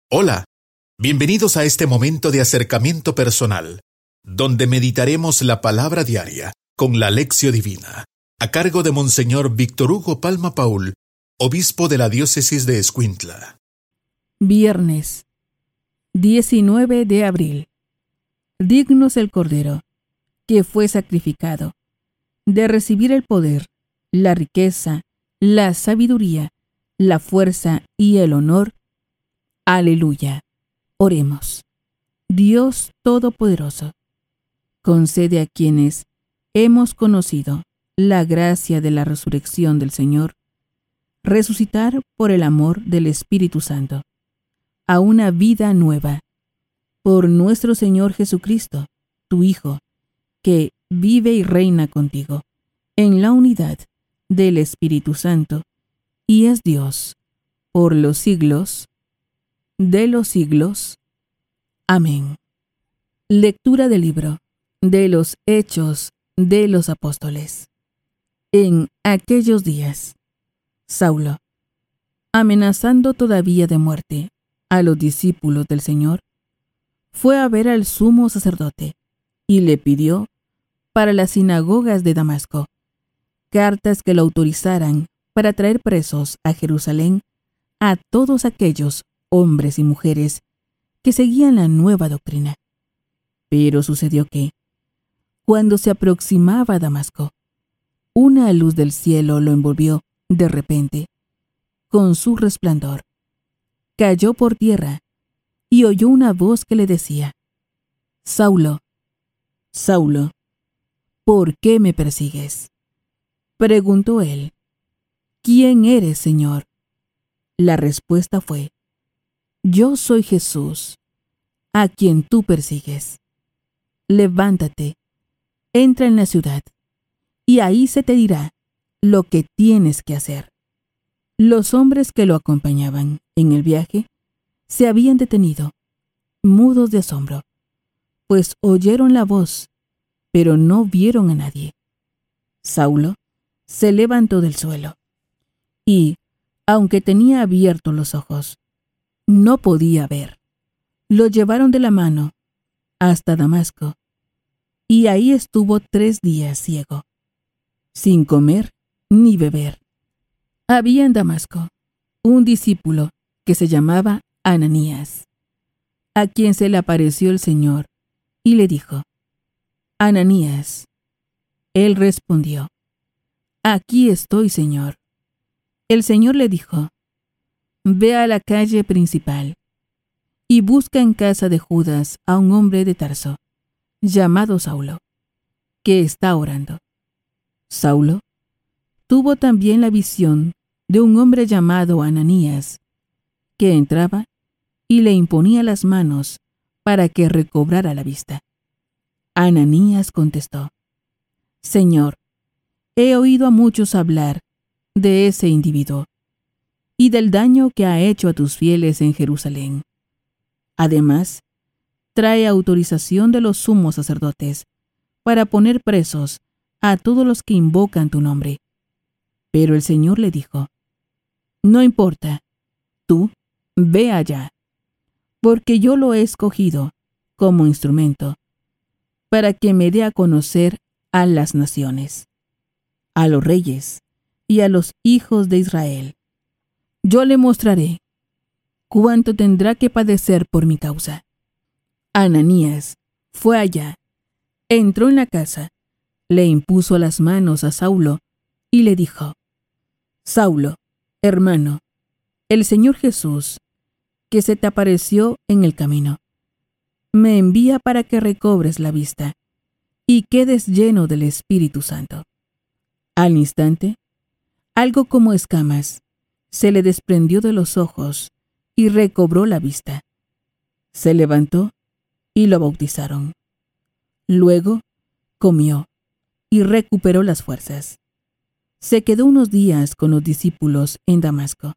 Hola, bienvenidos a este momento de acercamiento personal, donde meditaremos la palabra diaria con la Lección Divina, a cargo de Monseñor Víctor Hugo Palma Paul, obispo de la diócesis de Escuintla. Viernes, 19 de abril. Digno es el Cordero, que fue sacrificado, de recibir el poder, la riqueza, la sabiduría, la fuerza y el honor. Aleluya. Oremos. Dios Todopoderoso, concede a quienes hemos conocido la gracia de la resurrección del Señor, resucitar por el amor del Espíritu Santo, a una vida nueva, por nuestro Señor Jesucristo, tu Hijo, que vive y reina contigo, en la unidad del Espíritu Santo, y es Dios, por los siglos de los siglos. Amén. Lectura del libro de los Hechos de los Apóstoles. En aquellos días, Saulo, amenazando todavía de muerte a los discípulos del Señor, fue a ver al sumo sacerdote y le pidió para las sinagogas de Damasco cartas que lo autorizaran para traer presos a Jerusalén a todos aquellos hombres y mujeres que seguían la nueva doctrina. Pero sucedió que, cuando se aproximaba a Damasco, una luz del cielo lo envolvió de repente con su resplandor. Cayó por tierra y oyó una voz que le decía: Saulo, Saulo, ¿por qué me persigues? Preguntó él: ¿Quién eres, Señor? La respuesta fue: Yo soy Jesús, a quien tú persigues. Levántate, entra en la ciudad, y ahí se te dirá lo que tienes que hacer. Los hombres que lo acompañaban en el viaje se habían detenido, mudos de asombro, pues oyeron la voz, pero no vieron a nadie. Saulo se levantó del suelo, y, aunque tenía abiertos los ojos, no podía ver. Lo llevaron de la mano hasta Damasco, y ahí estuvo 3 días ciego, sin comer ni beber. Había en Damasco un discípulo que se llamaba Ananías, a quien se le apareció el Señor y le dijo: Ananías. Él respondió: Aquí estoy, Señor. El Señor le dijo: Ve a la calle principal y busca en casa de Judas a un hombre de Tarso, llamado Saulo, que está orando. Saulo tuvo también la visión de un hombre llamado Ananías, que entraba y le imponía las manos para que recobrara la vista. Ananías contestó: Señor, he oído a muchos hablar de ese individuo y del daño que ha hecho a tus fieles en Jerusalén. Además, trae autorización de los sumos sacerdotes para poner presos a todos los que invocan tu nombre. Pero el Señor le dijo: No importa, tú ve allá, porque yo lo he escogido como instrumento para que me dé a conocer a las naciones, a los reyes y a los hijos de Israel. Yo le mostraré cuánto tendrá que padecer por mi causa. Ananías fue allá, entró en la casa, le impuso las manos a Saulo y le dijo: Saulo, hermano, el Señor Jesús, que se te apareció en el camino, me envía para que recobres la vista y quedes lleno del Espíritu Santo. Al instante, algo como escamas se le desprendió de los ojos y recobró la vista. Se levantó y lo bautizaron. Luego comió y recuperó las fuerzas. Se quedó unos días con los discípulos en Damasco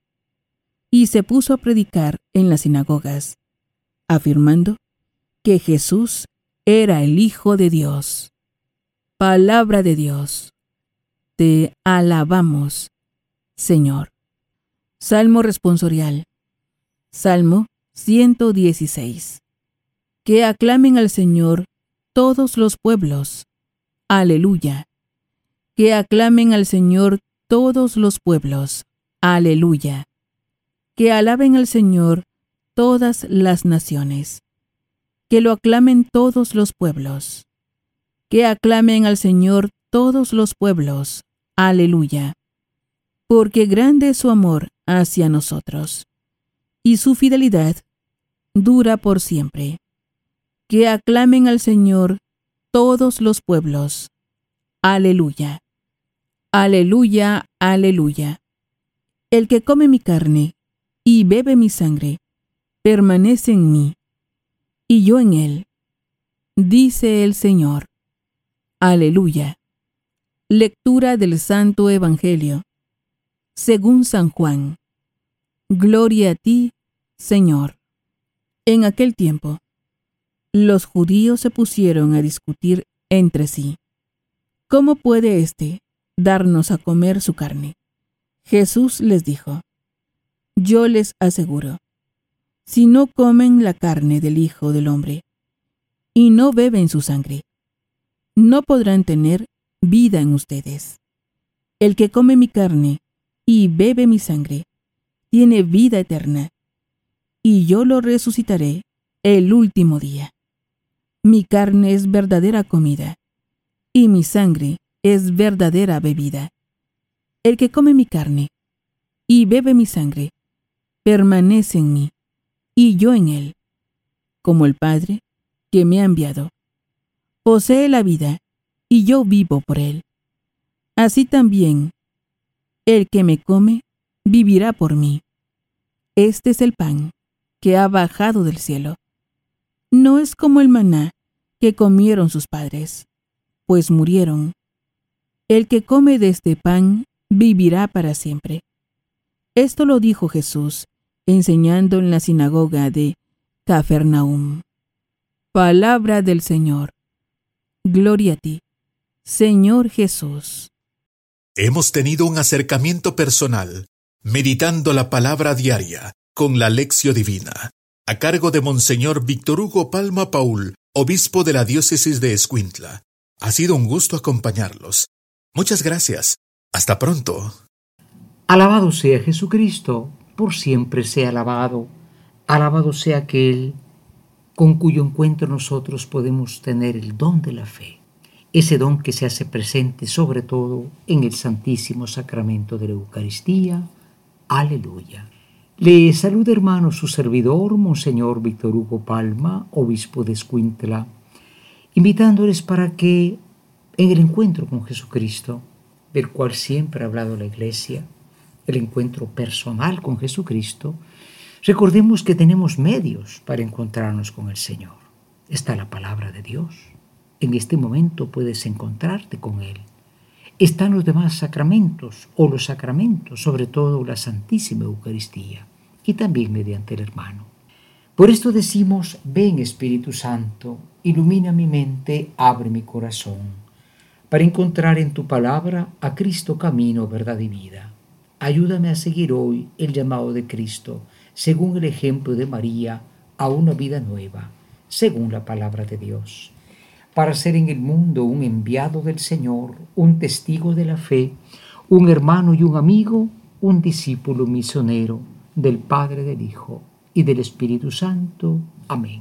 y se puso a predicar en las sinagogas, afirmando que Jesús era el Hijo de Dios. Palabra de Dios. Te alabamos, Señor. Salmo responsorial. Salmo 116. Que aclamen al Señor todos los pueblos. Aleluya. Que aclamen al Señor todos los pueblos. Aleluya. Que alaben al Señor todas las naciones. Que lo aclamen todos los pueblos. Que aclamen al Señor todos los pueblos. Aleluya. Porque grande es su amor hacia nosotros, y su fidelidad dura por siempre. Que aclamen al Señor todos los pueblos. Aleluya. Aleluya, aleluya. El que come mi carne y bebe mi sangre, permanece en mí, y yo en él, dice el Señor. Aleluya. Lectura del Santo Evangelio según San Juan. Gloria a ti, Señor. En aquel tiempo, los judíos se pusieron a discutir entre sí. ¿Cómo puede éste darnos a comer su carne? Jesús les dijo: Yo les aseguro, si no comen la carne del Hijo del Hombre y no beben su sangre, no podrán tener vida en ustedes. El que come mi carne y bebe mi sangre tiene vida eterna, y yo lo resucitaré el último día. Mi carne es verdadera comida, y mi sangre es verdadera bebida. El que come mi carne y bebe mi sangre permanece en mí, y yo en él, como el Padre que me ha enviado posee la vida, y yo vivo por él. Así también, el que me come vivirá por mí. Este es el pan que ha bajado del cielo. No es como el maná que comieron sus padres, pues murieron. El que come de este pan vivirá para siempre. Esto lo dijo Jesús, enseñando en la sinagoga de Cafarnaúm. Palabra del Señor. Gloria a ti, Señor Jesús. Hemos tenido un acercamiento personal, meditando la palabra diaria con la Lección Divina, a cargo de Monseñor Víctor Hugo Palma Paul, obispo de la diócesis de Escuintla. Ha sido un gusto acompañarlos. Muchas gracias. Hasta pronto. Alabado sea Jesucristo, por siempre sea alabado. Alabado sea aquel con cuyo encuentro nosotros podemos tener el don de la fe. Ese don que se hace presente sobre todo en el Santísimo Sacramento de la Eucaristía. Aleluya. Le saluda, hermano, su servidor, Monseñor Víctor Hugo Palma, obispo de Escuintla, invitándoles para que en el encuentro con Jesucristo, del cual siempre ha hablado la Iglesia, el encuentro personal con Jesucristo, recordemos que tenemos medios para encontrarnos con el Señor. Está la palabra de Dios. En este momento puedes encontrarte con Él. Están los demás sacramentos, o los sacramentos, sobre todo la Santísima Eucaristía, y también mediante el hermano. Por esto decimos: ven Espíritu Santo, ilumina mi mente, abre mi corazón, para encontrar en tu palabra a Cristo camino, verdad y vida. Ayúdame a seguir hoy el llamado de Cristo, según el ejemplo de María, a una vida nueva, según la palabra de Dios, para ser en el mundo un enviado del Señor, un testigo de la fe, un hermano y un amigo, un discípulo misionero del Padre, del Hijo y del Espíritu Santo. Amén.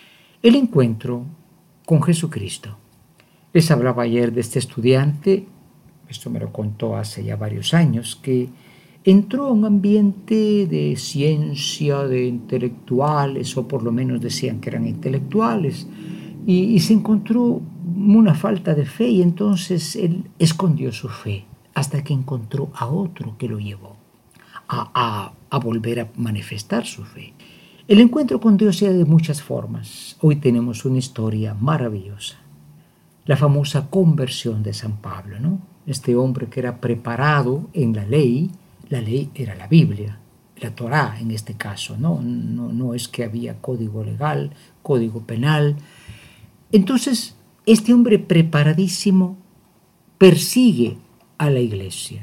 El encuentro con Jesucristo. Les hablaba ayer de este estudiante, esto me lo contó hace ya varios años, que entró a un ambiente de ciencia, de intelectuales, o por lo menos decían que eran intelectuales, y se encontró una falta de fe, y entonces él escondió su fe hasta que encontró a otro que lo llevó a volver a manifestar su fe. El encuentro con Dios se da de muchas formas. Hoy tenemos una historia maravillosa, la famosa conversión de San Pablo, ¿no? Este hombre que era preparado en la ley era la Biblia, la Torá en este caso, no es que había código legal, código penal. Entonces, este hombre preparadísimo persigue a la iglesia,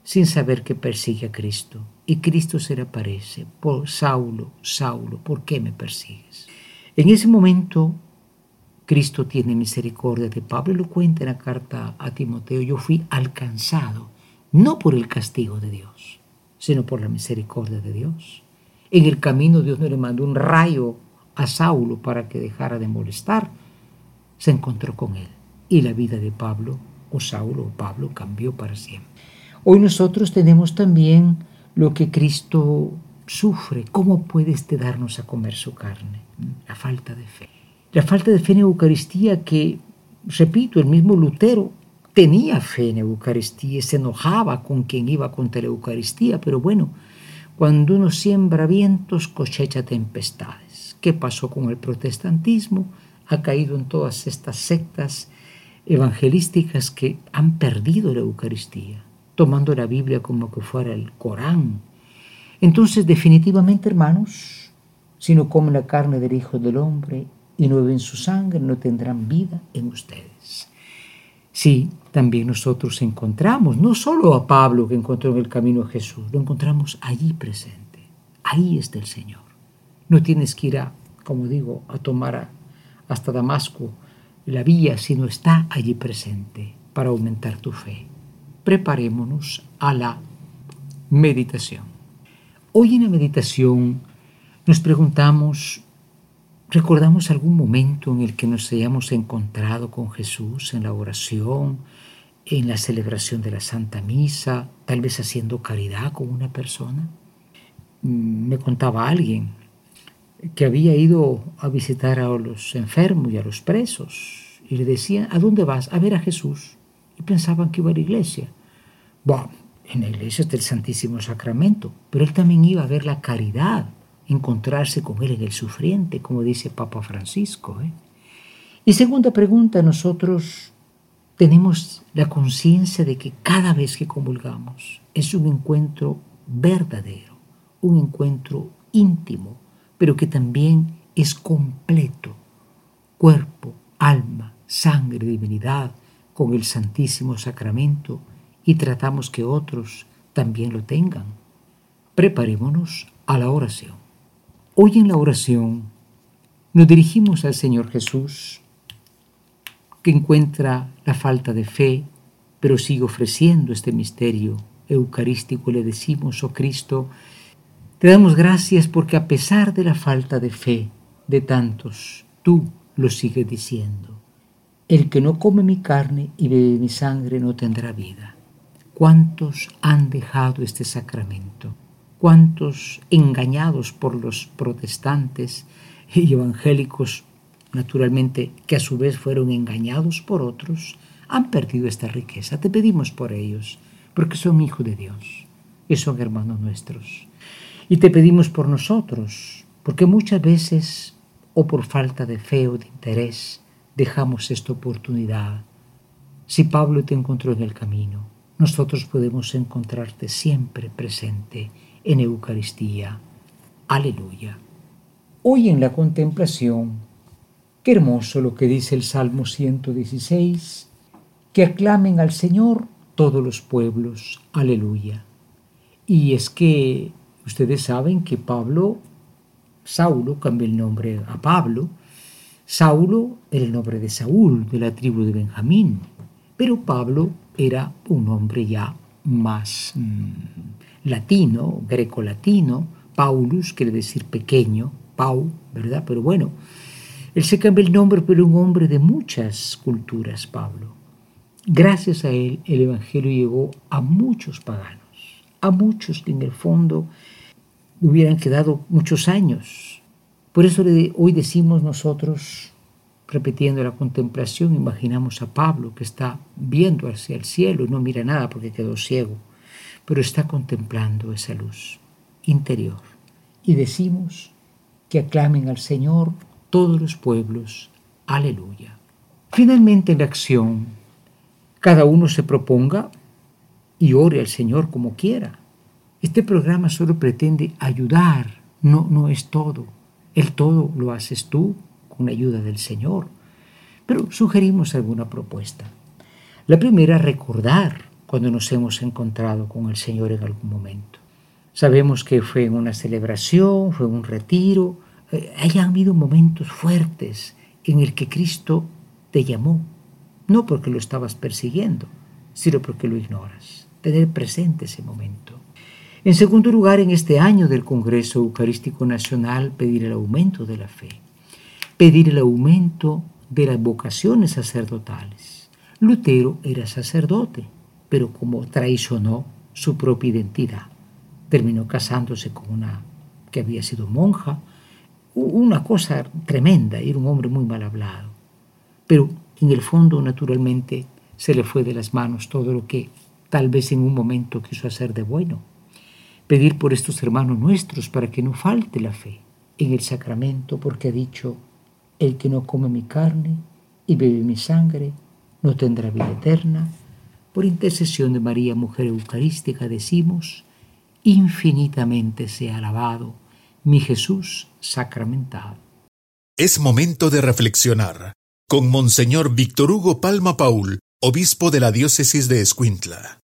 sin saber que persigue a Cristo. Y Cristo se le aparece: Saulo, Saulo, ¿por qué me persigues? En ese momento, Cristo tiene misericordia de Pablo y lo cuenta en la carta a Timoteo: yo fui alcanzado, no por el castigo de Dios, sino por la misericordia de Dios. En el camino Dios no le mandó un rayo a Saulo para que dejara de molestar. Se encontró con él y la vida de Pablo, o Saulo o Pablo, cambió para siempre. Hoy nosotros tenemos también lo que Cristo sufre. ¿Cómo puede darnos a comer su carne? La falta de fe. La falta de fe en Eucaristía que, repito, el mismo Lutero tenía fe en Eucaristía y se enojaba con quien iba contra la Eucaristía, pero bueno, cuando uno siembra vientos, cosecha tempestades. ¿Qué pasó con el protestantismo? Ha caído en todas estas sectas evangelísticas que han perdido la Eucaristía, tomando la Biblia como que fuera el Corán. Entonces, definitivamente, hermanos, si no comen la carne del Hijo del Hombre y no beben su sangre, no tendrán vida en ustedes. Sí, también nosotros encontramos, no solo a Pablo que encontró en el camino a Jesús, lo encontramos allí presente. Ahí está el Señor. No tienes que ir a tomar hasta Damasco la vía, sino está allí presente para aumentar tu fe. Preparémonos a la meditación. Hoy en la meditación nos preguntamos, ¿recordamos algún momento en el que nos hayamos encontrado con Jesús en la oración, en la celebración de la Santa Misa, tal vez haciendo caridad con una persona? Me contaba alguien que había ido a visitar a los enfermos y a los presos y le decían: ¿a dónde vas? A ver a Jesús. Y pensaban que iba a la iglesia. Bueno, en la iglesia está el Santísimo Sacramento, pero él también iba a ver la caridad, encontrarse con él en el sufriente, como dice Papa Francisco. Y segunda pregunta, nosotros tenemos la conciencia de que cada vez que comulgamos es un encuentro verdadero, un encuentro íntimo, pero que también es completo, cuerpo, alma, sangre, divinidad, con el Santísimo Sacramento, y tratamos que otros también lo tengan. Preparémonos a la oración. Hoy en la oración nos dirigimos al Señor Jesús, que encuentra la falta de fe, pero sigue ofreciendo este misterio eucarístico. Le decimos: oh Cristo, te damos gracias porque a pesar de la falta de fe de tantos, tú lo sigues diciendo: el que no come mi carne y bebe mi sangre no tendrá vida. ¿Cuántos han dejado este sacramento? ¿Cuántos, engañados por los protestantes y evangélicos, naturalmente, que a su vez fueron engañados por otros, han perdido esta riqueza? Te pedimos por ellos, porque son hijos de Dios y son hermanos nuestros. Y te pedimos por nosotros, porque muchas veces, o por falta de fe o de interés, dejamos esta oportunidad. Si Pablo te encontró en el camino, nosotros podemos encontrarte siempre presente en Eucaristía. Aleluya. Hoy en la contemplación, qué hermoso lo que dice el Salmo 116, que aclamen al Señor todos los pueblos. Aleluya. Y es que ustedes saben que Saulo cambió el nombre a Pablo. Saulo era el nombre de Saúl, de la tribu de Benjamín, pero Pablo era un nombre ya más latino, grecolatino. Paulus quiere decir pequeño, Pau, ¿verdad? Pero bueno, él se cambió el nombre, pero un hombre de muchas culturas, Pablo. Gracias a él, el Evangelio llegó a muchos paganos, a muchos que en el fondo hubieran quedado muchos años. Por eso hoy decimos nosotros, repitiendo la contemplación, imaginamos a Pablo que está viendo hacia el cielo y no mira nada porque quedó ciego, pero está contemplando esa luz interior. Y decimos que aclamen al Señor todos los pueblos. Aleluya. Finalmente, en la acción, cada uno se proponga y ore al Señor como quiera. Este programa solo pretende ayudar, no es todo. El todo lo haces tú con la ayuda del Señor. Pero sugerimos alguna propuesta. La primera, recordar cuando nos hemos encontrado con el Señor en algún momento. Sabemos que fue en una celebración, fue en un retiro, hayan habido momentos fuertes en el que Cristo te llamó, no porque lo estabas persiguiendo, sino porque lo ignoras. Tener presente ese momento. En segundo lugar, en este año del Congreso Eucarístico Nacional, pedir el aumento de la fe, pedir el aumento de las vocaciones sacerdotales. Lutero era sacerdote, pero como traicionó su propia identidad, terminó casándose con una que había sido monja, una cosa tremenda, era un hombre muy mal hablado. Pero en el fondo, naturalmente, se le fue de las manos todo lo que tal vez en un momento quiso hacer de bueno. Pedir por estos hermanos nuestros para que no falte la fe en el sacramento, porque ha dicho: el que no come mi carne y bebe mi sangre no tendrá vida eterna. Por intercesión de María, mujer eucarística, decimos: infinitamente sea alabado mi Jesús sacramentado. Es momento de reflexionar con Monseñor Víctor Hugo Palma Paul, obispo de la diócesis de Escuintla.